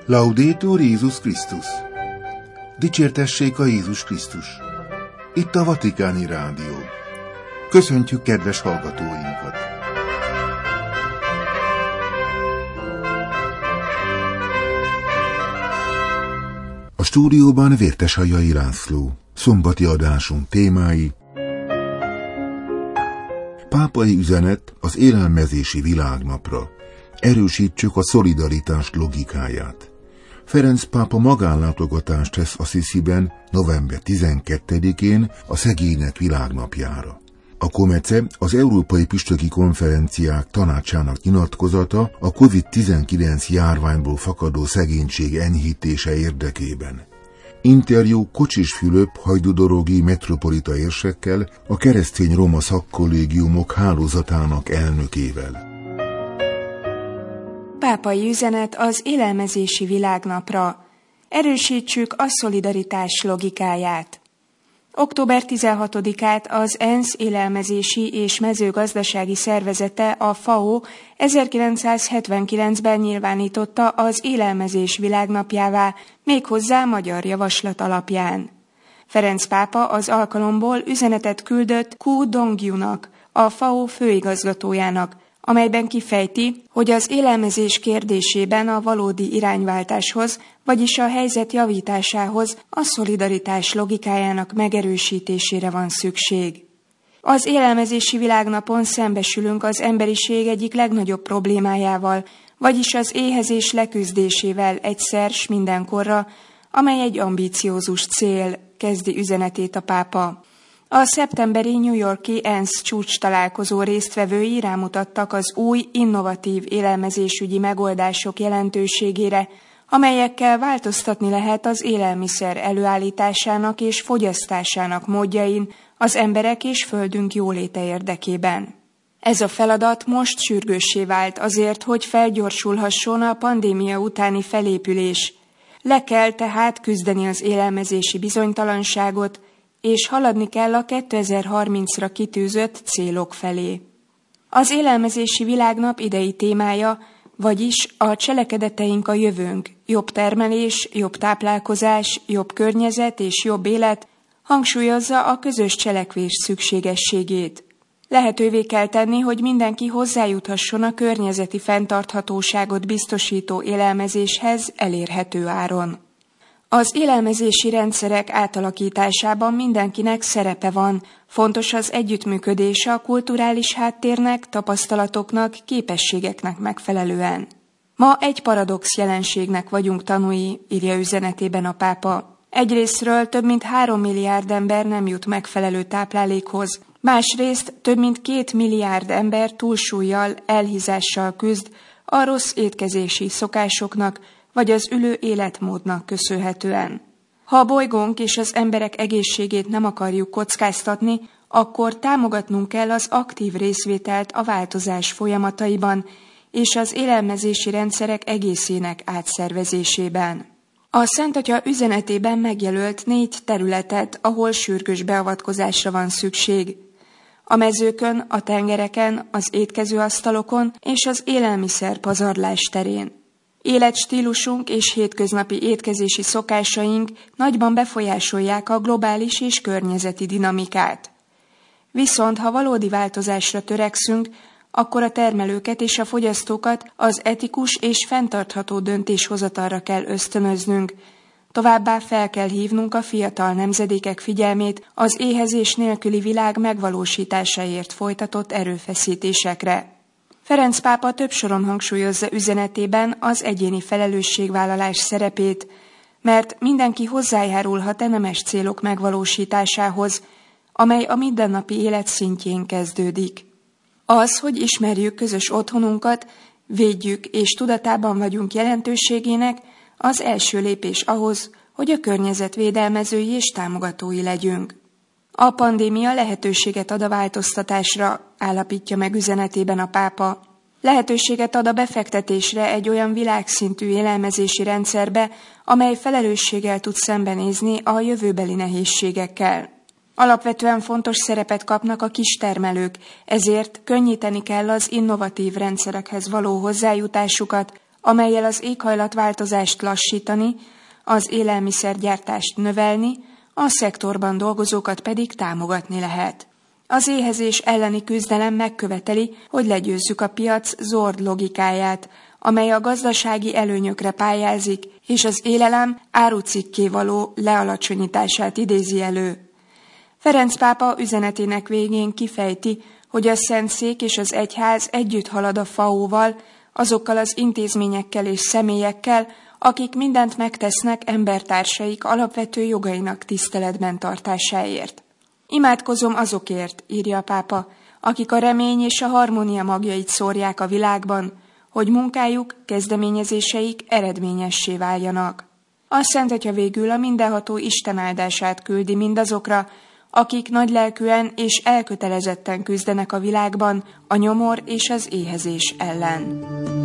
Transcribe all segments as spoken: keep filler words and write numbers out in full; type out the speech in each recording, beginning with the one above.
Laudetur Jézus Krisztus! Dicsértessék a Jézus Krisztus! Itt a Vatikáni Rádió. Köszöntjük kedves hallgatóinkat! A stúdióban Vérteshagyai László. Szombati adásunk témái: pápai üzenet az élelmezési világnapra. Erősítsük a szolidaritás logikáját. Ferenc pápa magánlátogatást tesz Assisiben november tizenkettedikén a Szegények Világnapjára. A Comece, az Európai Püspöki Konferenciák Tanácsának nyilatkozata a kovid tizenkilenc járványból fakadó szegénység enyhítése érdekében. Interjú Kocsis Fülöp hajdúdorogi metropolita érsekkel, a Keresztény Roma Szakkollégiumok hálózatának elnökével. Pápai üzenet az élelmezési világnapra. Erősítsük a szolidaritás logikáját. október tizenhatodikát az ENSZ élelmezési és mezőgazdasági szervezete, a FAO ezerkilencszázhetvenkilencben nyilvánította az élelmezés világnapjává, méghozzá magyar javaslat alapján. Ferenc pápa az alkalomból üzenetet küldött Ku Dongjunak, a FAO főigazgatójának, amelyben kifejti, hogy az élelmezés kérdésében a valódi irányváltáshoz, vagyis a helyzet javításához a szolidaritás logikájának megerősítésére van szükség. Az élelmezési világnapon szembesülünk az emberiség egyik legnagyobb problémájával, vagyis az éhezés leküzdésével egyszer s mindenkorra, amely egy ambíciózus cél, kezdi üzenetét a pápa. A szeptemberi New York-i ENSZ csúcs találkozó résztvevői rámutattak az új, innovatív élelmezésügyi megoldások jelentőségére, amelyekkel változtatni lehet az élelmiszer előállításának és fogyasztásának módjain az emberek és földünk jóléte érdekében. Ez a feladat most sürgőssé vált azért, hogy felgyorsulhasson a pandémia utáni felépülés. Le kell tehát küzdeni az élelmezési bizonytalanságot, és haladni kell a kétezer-harmincra kitűzött célok felé. Az élelmezési világnap idei témája, vagyis a cselekedeteink a jövőnk, jobb termelés, jobb táplálkozás, jobb környezet és jobb élet, hangsúlyozza a közös cselekvés szükségességét. Lehetővé kell tenni, hogy mindenki hozzájuthasson a környezeti fenntarthatóságot biztosító élelmezéshez elérhető áron. Az élelmezési rendszerek átalakításában mindenkinek szerepe van, fontos az együttműködés a kulturális háttérnek, tapasztalatoknak, képességeknek megfelelően. Ma egy paradox jelenségnek vagyunk tanúi, írja üzenetében a pápa. Egyrészről több mint három milliárd ember nem jut megfelelő táplálékhoz, másrészt több mint két milliárd ember túlsúllyal, elhízással küzd a rossz étkezési szokásoknak, vagy az ülő életmódnak köszönhetően. Ha a bolygónk és az emberek egészségét nem akarjuk kockáztatni, akkor támogatnunk kell az aktív részvételt a változás folyamataiban és az élelmezési rendszerek egészének átszervezésében. A Szent Atya üzenetében megjelölt négy területet, ahol sürgős beavatkozásra van szükség. A mezőkön, a tengereken, az étkezőasztalokon és az élelmiszer pazarlás terén. Életstílusunk és hétköznapi étkezési szokásaink nagyban befolyásolják a globális és környezeti dinamikát. Viszont, ha valódi változásra törekszünk, akkor a termelőket és a fogyasztókat az etikus és fenntartható döntéshozatalra kell ösztönöznünk. Továbbá fel kell hívnunk a fiatal nemzedékek figyelmét az éhezés nélküli világ megvalósításáért folytatott erőfeszítésekre. Ferenc pápa több soron hangsúlyozza üzenetében az egyéni felelősségvállalás szerepét, mert mindenki hozzájárulhat a nemes célok megvalósításához, amely a mindennapi élet szintjén kezdődik. Az, hogy ismerjük közös otthonunkat, védjük és tudatában vagyunk jelentőségének, az első lépés ahhoz, hogy a környezet védelmezői és támogatói legyünk. A pandémia lehetőséget ad a változtatásra, állapítja meg üzenetében a pápa. Lehetőséget ad a befektetésre egy olyan világszintű élelmezési rendszerbe, amely felelősséggel tud szembenézni a jövőbeli nehézségekkel. Alapvetően fontos szerepet kapnak a kistermelők, ezért könnyíteni kell az innovatív rendszerekhez való hozzájutásukat, amellyel az éghajlatváltozást lassítani, az élelmiszergyártást növelni, a szektorban dolgozókat pedig támogatni lehet. Az éhezés elleni küzdelem megköveteli, hogy legyőzzük a piac zord logikáját, amely a gazdasági előnyökre pályázik, és az élelem árucikké való lealacsonyítását idézi elő. Ferenc pápa üzenetének végén kifejti, hogy a Szentszék és az egyház együtt halad a F A O-val, azokkal az intézményekkel és személyekkel, akik mindent megtesznek embertársaik alapvető jogainak tiszteletben tartásáért. Imádkozom azokért, írja a pápa, akik a remény és a harmónia magjait szórják a világban, hogy munkájuk, kezdeményezéseik eredményessé váljanak. A Szent Atya végül a mindenható Isten áldását küldi mindazokra, akik nagylelkűen és elkötelezetten küzdenek a világban a nyomor és az éhezés ellen.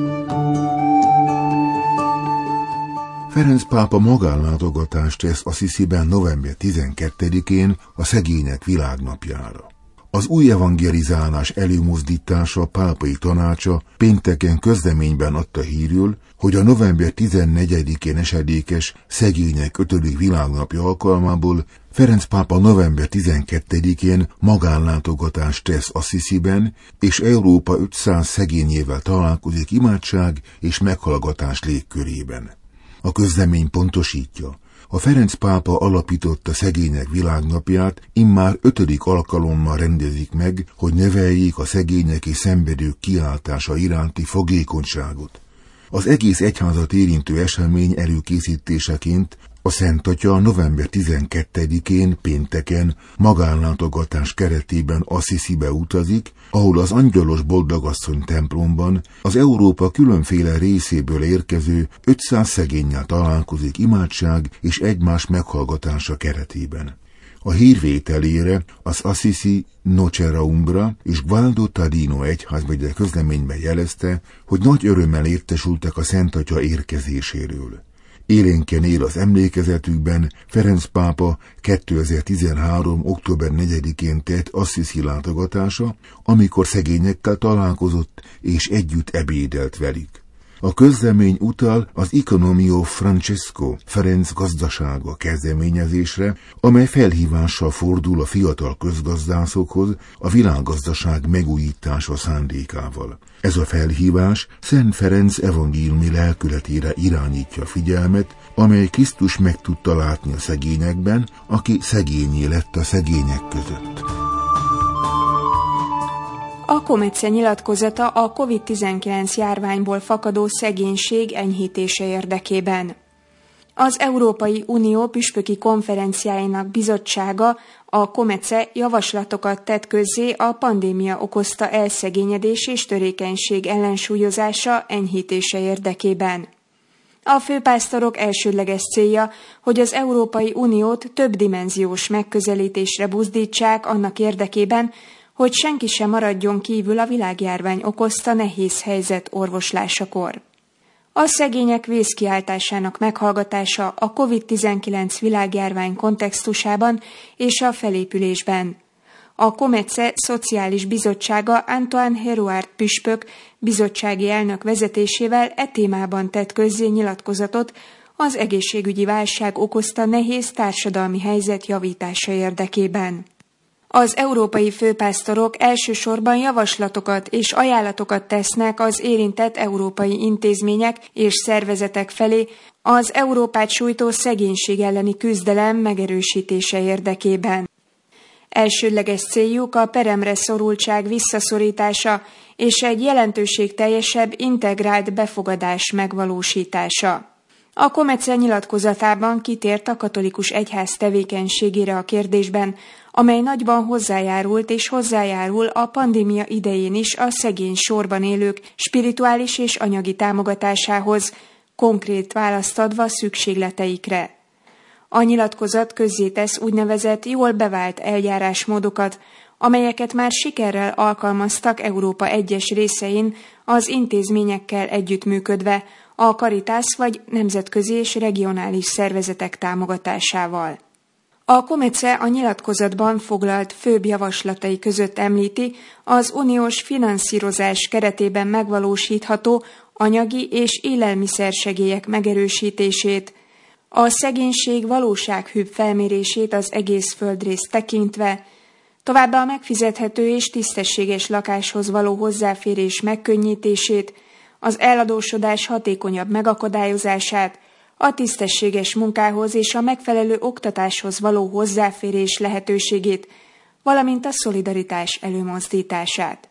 Ferenc pápa magánlátogatást tesz Assisiben november tizenkettedikén a Szegények Világnapjára. Az új evangelizálás előmozdítása pápai tanácsa pénteken közleményben adta hírül, hogy a november tizennegyedikén esedékes Szegények ötödik világnapja alkalmából Ferenc pápa november tizenkettedikén magánlátogatást tesz Assisiben, és Európa ötszáz szegényével találkozik imádság és meghallgatás légkörében. A közlemény pontosítja, a Ferenc pápa alapította Szegények Világnapját immár ötödik alkalommal rendezik meg, hogy növeljék a szegények és szenvedők kiáltása iránti fogékonyságot. Az egész egyházat érintő esemény előkészítéseként a Szent Atya november tizenkettedikén pénteken magánlátogatás keretében Assisibe utazik, ahol az Angyalos Boldogasszony templomban az Európa különféle részéből érkező ötszáz szegénnyel találkozik imádság és egymás meghallgatása keretében. A hírvételére az Assisi, Nocera Umbra és Gualdo Tadino egyházmegye közleményben jelezte, hogy nagy örömmel értesültek a Szent Atya érkezéséről. Élénken él az emlékezetükben Ferenc pápa kétezer-tizenhárom. október negyedikén tett Assisi látogatása, amikor szegényekkel találkozott és együtt ebédelt velük. A közlemény utal az Economio Francesco Ferenc gazdasága kezdeményezésre, amely felhívással fordul a fiatal közgazdászokhoz a világgazdaság megújítása szándékával. Ez a felhívás Szent Ferenc evangéliumi lelkületére irányítja a figyelmet, amely Krisztus meg tudta látni a szegényekben, aki szegényé lett a szegények között. A Comece nyilatkozata a kovid tizenkilenc járványból fakadó szegénység enyhítése érdekében. Az Európai Unió püspöki konferenciájának bizottsága, a Comece javaslatokat tett közzé a pandémia okozta elszegényedés és törékenység ellensúlyozása enyhítése érdekében. A főpásztorok elsődleges célja, hogy az Európai Uniót többdimenziós megközelítésre buzdítsák annak érdekében, hogy senki sem maradjon kívül a világjárvány okozta nehéz helyzet orvoslásakor. A szegények vészkiáltásának meghallgatása a kovid tizenkilenc világjárvány kontextusában és a felépülésben. A Comece Szociális Bizottsága Antoine Hérouard püspök bizottsági elnök vezetésével e témában tett közzé nyilatkozatot az egészségügyi válság okozta nehéz társadalmi helyzet javítása érdekében. Az európai főpásztorok elsősorban javaslatokat és ajánlatokat tesznek az érintett európai intézmények és szervezetek felé az Európát sújtó szegénység elleni küzdelem megerősítése érdekében. Elsődleges céljuk a peremre szorultság visszaszorítása és egy jelentőségteljesebb integrált befogadás megvalósítása. A Comece nyilatkozatában kitért a katolikus egyház tevékenységére a kérdésben, amely nagyban hozzájárult és hozzájárul a pandémia idején is a szegény sorban élők spirituális és anyagi támogatásához, konkrét választ adva szükségleteikre. A nyilatkozat közzétesz úgynevezett jól bevált eljárásmódokat, amelyeket már sikerrel alkalmaztak Európa egyes részein az intézményekkel együttműködve, a Caritas vagy nemzetközi és regionális szervezetek támogatásával. A Comece a nyilatkozatban foglalt főbb javaslatai között említi az uniós finanszírozás keretében megvalósítható anyagi és élelmiszersegélyek megerősítését, a szegénység valósághűbb felmérését az egész földrészt tekintve, továbbá a megfizethető és tisztességes lakáshoz való hozzáférés megkönnyítését, az eladósodás hatékonyabb megakadályozását, a tisztességes munkához és a megfelelő oktatáshoz való hozzáférés lehetőségét, valamint a szolidaritás előmozdítását.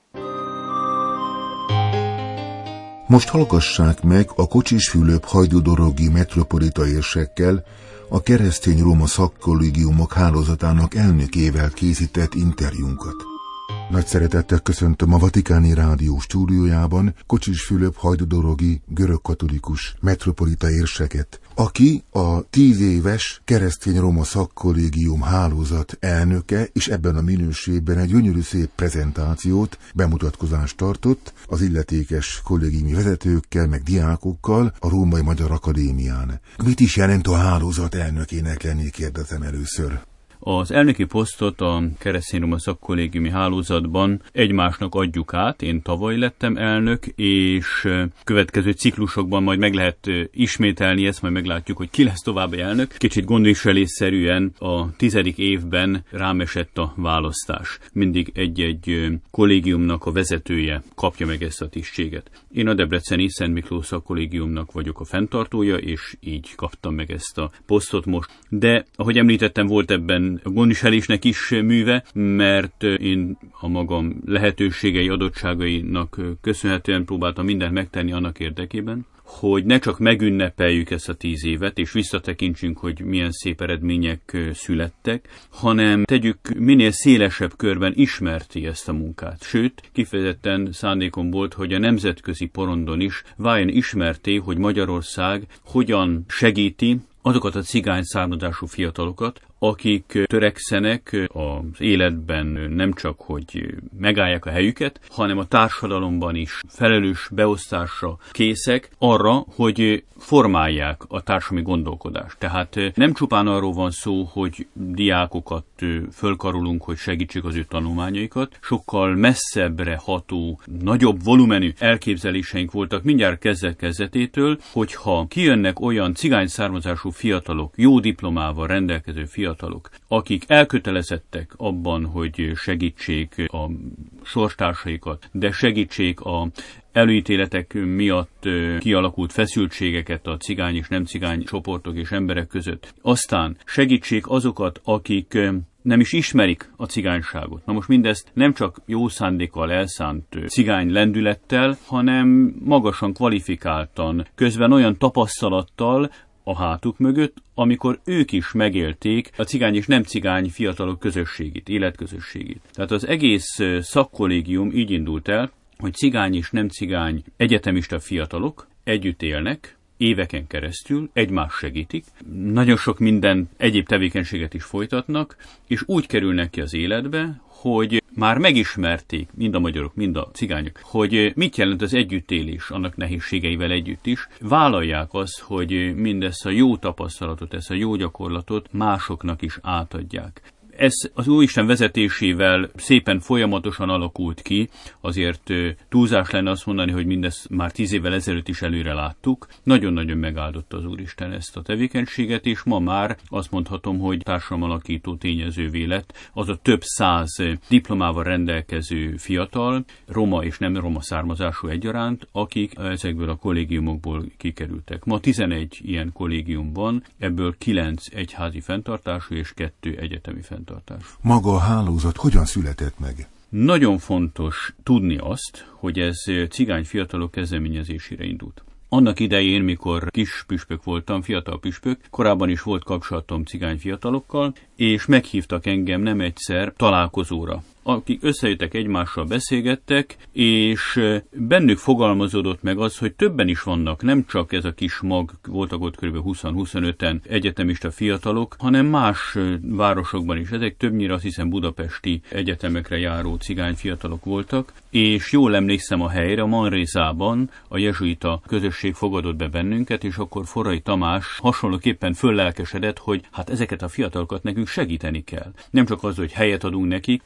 Most hallgassák meg a Kocsis Fülöp hajdúdorogi metropolita érsekkel, a Keresztény Róma Szakkollégiumok hálózatának elnökével készített interjúnkat. Nagy szeretettel köszöntöm a Vatikáni Rádió stúdiójában Kocsis Fülöp hajdúdorogi görögkatolikus metropolita érseket, aki a tíz éves Keresztény Róma Szakkollégium hálózat elnöke, és ebben a minőségben egy gyönyörű szép prezentációt, bemutatkozást tartott az illetékes kollégiumi vezetőkkel, meg diákokkal a Római Magyar Akadémián. Mit is jelent a hálózat elnökének lenni, kérdezem először. Az elnöki posztot a Keresztény Róma Szakkollégiumi hálózatban egymásnak adjuk át. Én tavaly lettem elnök, és következő ciklusokban majd meg lehet ismételni ezt, majd meglátjuk, hogy ki lesz további elnök. Kicsit gondviselésszerűen a tizedik évben rám esett a választás. Mindig egy-egy kollégiumnak a vezetője kapja meg ezt a tisztséget. Én a debreceni Szent Miklós Szakkollégiumnak vagyok a fenntartója, és így kaptam meg ezt a posztot most. De, ahogy említettem, volt ebben a gondviselésnek is műve, mert én a magam lehetőségei, adottságainak köszönhetően próbáltam mindent megtenni annak érdekében, hogy ne csak megünnepeljük ezt a tíz évet, és visszatekintsünk, hogy milyen szép eredmények születtek, hanem tegyük minél szélesebb körben ismerté ezt a munkát. Sőt, kifejezetten szándékom volt, hogy a nemzetközi porondon is váljon ismerté, hogy Magyarország hogyan segíti azokat a cigány származású fiatalokat, akik törekszenek az életben nem csak, hogy megállják a helyüket, hanem a társadalomban is felelős beosztásra készek arra, hogy formálják a társadalmi gondolkodást. Tehát nem csupán arról van szó, hogy diákokat fölkarolunk, hogy segítsük az ő tanulmányaikat, sokkal messzebbre ható, nagyobb volumenű elképzeléseink voltak mindjárt kezdet-kezdetétől, hogyha kijönnek olyan cigány származású fiatalok, jó diplomával rendelkező fiatalok, fiatalok, akik elkötelezettek abban, hogy segítsék a sorstársaikat, de segítsék a előítéletek miatt kialakult feszültségeket a cigány és nem cigány csoportok és emberek között. Aztán segítsék azokat, akik nem is ismerik a cigányságot. Na most mindezt nem csak jó szándékkal elszánt cigány lendülettel, hanem magasan kvalifikáltan, közben olyan tapasztalattal a hátuk mögött, amikor ők is megélték a cigány és nem cigány fiatalok közösségét, életközösségét. Tehát az egész szakkollégium így indult el, hogy cigány és nem cigány egyetemista fiatalok együtt élnek, éveken keresztül, egymást segítik, nagyon sok minden egyéb tevékenységet is folytatnak, és úgy kerülnek ki az életbe, hogy már megismerték, mind a magyarok, mind a cigányok, hogy mit jelent az együttélés, annak nehézségeivel együtt is. Vállalják azt, hogy mindezt a jó tapasztalatot, ezt a jó gyakorlatot másoknak is átadják. Ez az Úristen vezetésével szépen folyamatosan alakult ki, azért túlzás lenne azt mondani, hogy mindezt már tíz évvel ezelőtt is előre láttuk. Nagyon-nagyon megáldotta az Úristen ezt a tevékenységet, és ma már azt mondhatom, hogy társadalomalakító tényezővé lett az a több száz diplomával rendelkező fiatal, roma és nem roma származású egyaránt, akik ezekből a kollégiumokból kikerültek. Ma tizenegy ilyen kollégium van, ebből kilenc egyházi fenntartású és kettő egyetemi fenntartású. Maga a hálózat hogyan született meg? Nagyon fontos tudni azt, hogy ez cigány fiatalok kezdeményezésére indult. Annak idején, mikor kis püspök voltam, fiatal püspök, korábban is volt kapcsolatom cigány fiatalokkal, és meghívtak engem nem egyszer találkozóra, akik összejöttek egymással, beszélgettek, és bennük fogalmazódott meg az, hogy többen is vannak, nem csak ez a kis mag, voltak ott kb. húsz-huszonöten egyetemista fiatalok, hanem más városokban is. Ezek többnyire azt hiszem budapesti egyetemekre járó cigány fiatalok voltak, és jól emlékszem a helyre, a Manrészában a jezsuita közösség fogadott be bennünket, és akkor Forrai Tamás hasonlóképpen föllelkesedett, hogy hát ezeket a fiatalokat nekünk segíteni kell. Nem csak az, hogy helyet adunk nekik, következő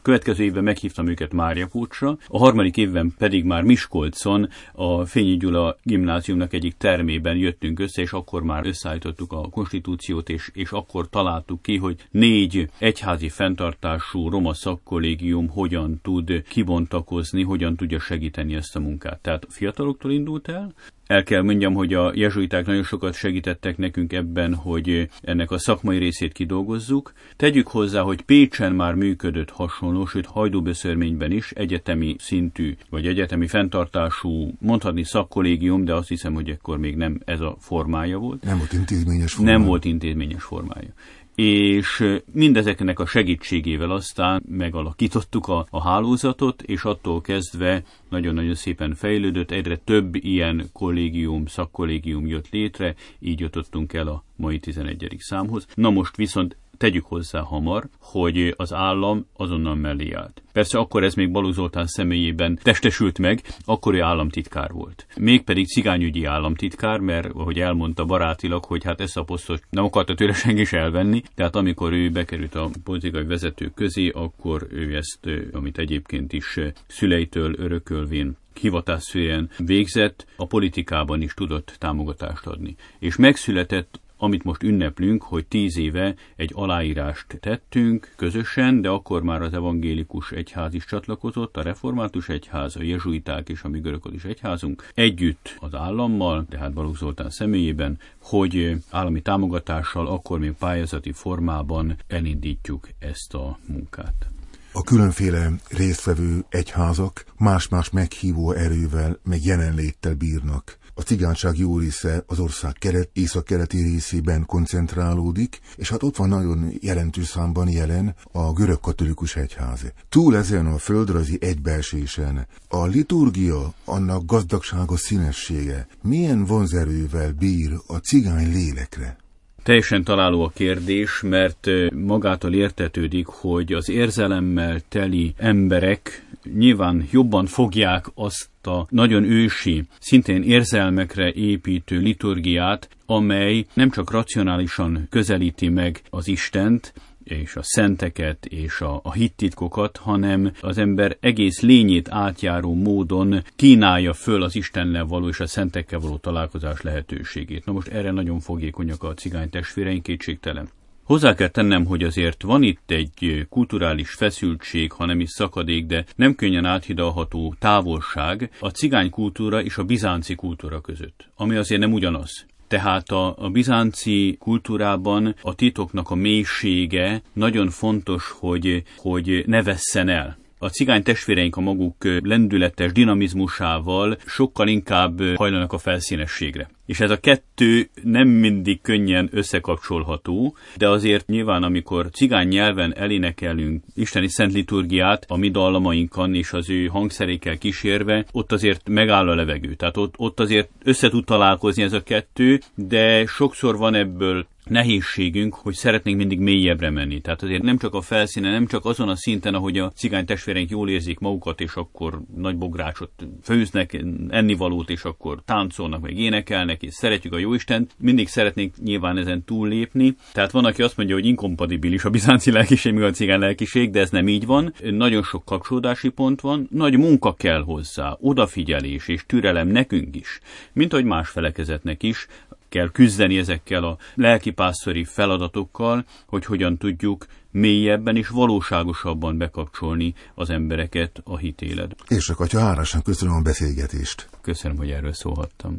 évben meghívtam őket Máriapócsra, a harmadik évben pedig már Miskolcon a Fényi Gyula gimnáziumnak egyik termében jöttünk össze, és akkor már összeállítottuk a konstitúciót, és, és akkor találtuk ki, hogy négy egyházi fenntartású roma szakkollégium hogyan tud kibontakozni, hogyan tudja segíteni ezt a munkát. Tehát fiataloktól indult el. El kell mondjam, hogy a jezsuiták nagyon sokat segítettek nekünk ebben, hogy ennek a szakmai részét kidolgozzuk. Tegyük hozzá, hogy Pécsen már működött hasonló, sőt Hajdúböszörményben is egyetemi szintű, vagy egyetemi fenntartású, mondhatni szakkollégium, de azt hiszem, hogy ekkor még nem ez a formája volt. Nem volt intézményes formája. Nem volt intézményes formája. És mindezeknek a segítségével aztán megalakítottuk a, a hálózatot, és attól kezdve nagyon-nagyon szépen fejlődött, egyre több ilyen kollégium, szakkollégium jött létre, így jutottunk el a mai tizenegyedik számhoz. Na most viszont tegyük hozzá hamar, hogy az állam azonnal mellé állt. Persze akkor ez még Balogh Zoltán személyében testesült meg, akkor ő államtitkár volt. Mégpedig cigányügyi államtitkár, mert ahogy elmondta barátilag, hogy hát ezt a posztot nem akarta tőle senki is elvenni, tehát amikor ő bekerült a politikai vezetők közé, akkor ő ezt, amit egyébként is szüleitől örökölvén hivatásszerűen végzett, a politikában is tudott támogatást adni. És megszületett, amit most ünneplünk, hogy tíz éve egy aláírást tettünk közösen, de akkor már az evangélikus egyház is csatlakozott, a református egyház, a jezsuiták és a mi görögkatolikus egyházunk együtt az állammal, tehát Balogh Zoltán személyében, hogy állami támogatással, akkor még pályázati formában elindítjuk ezt a munkát. A különféle résztvevő egyházak más-más meghívó erővel, meg jelenléttel bírnak. A cigányság jó része az ország keret, észak-keleti részében koncentrálódik, és hát ott van nagyon jelentős számban jelen a görögkatolikus egyház. Túl ezen a földrajzi egybeesésen a liturgia, annak gazdagsága, színessége milyen vonzerővel bír a cigány lélekre? Teljesen találó a kérdés, mert magától értetődik, hogy az érzelemmel teli emberek nyilván jobban fogják azt a nagyon ősi, szintén érzelmekre építő liturgiát, amely nem csak racionálisan közelíti meg az Istent, és a szenteket, és a, a hittitkokat, hanem az ember egész lényét átjáró módon kínálja föl az Istennel való és a szentekkel való találkozás lehetőségét. Na most erre nagyon fogékonyak a cigány testvéreink, kétségtelen. Hozzá kell tennem, hogy azért van itt egy kulturális feszültség, ha nem is szakadék, de nem könnyen áthidalható távolság a cigány kultúra és a bizánci kultúra között, ami azért nem ugyanaz. Tehát a, a bizánci kultúrában a titoknak a mélysége nagyon fontos, hogy, hogy ne vesszen el. A cigány testvéreink a maguk lendületes dinamizmusával sokkal inkább hajlanak a felszínességre. És ez a kettő nem mindig könnyen összekapcsolható, de azért nyilván, amikor cigány nyelven elénekelünk isteni szent liturgiát a mi dallamainkon és az ő hangszerékkel kísérve, ott azért megáll a levegő. Tehát ott, ott azért össze tud találkozni ez a kettő, de sokszor van ebből nehézségünk, hogy szeretnénk mindig mélyebbre menni. Tehát azért nem csak a felszínen, nem csak azon a szinten, ahogy a cigány testvéreink jól érzik magukat, és akkor nagy bográcsot főznek, ennivalót, és akkor táncolnak, meg énekelnek, és szeretjük a Jóistent. Mindig szeretnénk nyilván ezen túllépni. Tehát van, aki azt mondja, hogy inkompatibilis a bizánci lelkiség, meg a cigány lelkiség, de ez nem így van. Nagyon sok kapcsolódási pont van, nagy munka kell hozzá, odafigyelés és türelem nekünk is, mint ahogy más felekezetnek is kell küzdeni ezekkel a lelkipásztori feladatokkal, hogy hogyan tudjuk mélyebben és valóságosabban bekapcsolni az embereket a hit életbe. És akkor, atya, hálásan köszönöm a beszélgetést. Köszönöm, hogy erről szólhattam.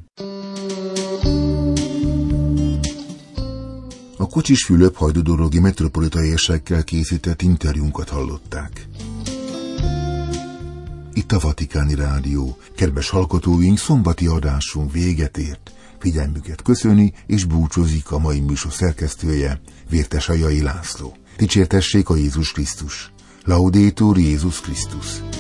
A Kocsis Fülöp hajdúdorogi metropolita érsekkel készített interjúnkat hallották. Itt a Vatikáni Rádió. Kedves hallgatóink, szombati adásunk véget ért. Figyelmüket köszöni és búcsúzik a mai műsor szerkesztője, Vértes Ajai László. Dicsértessék a Jézus Krisztus. Laudetur Jézus Krisztus.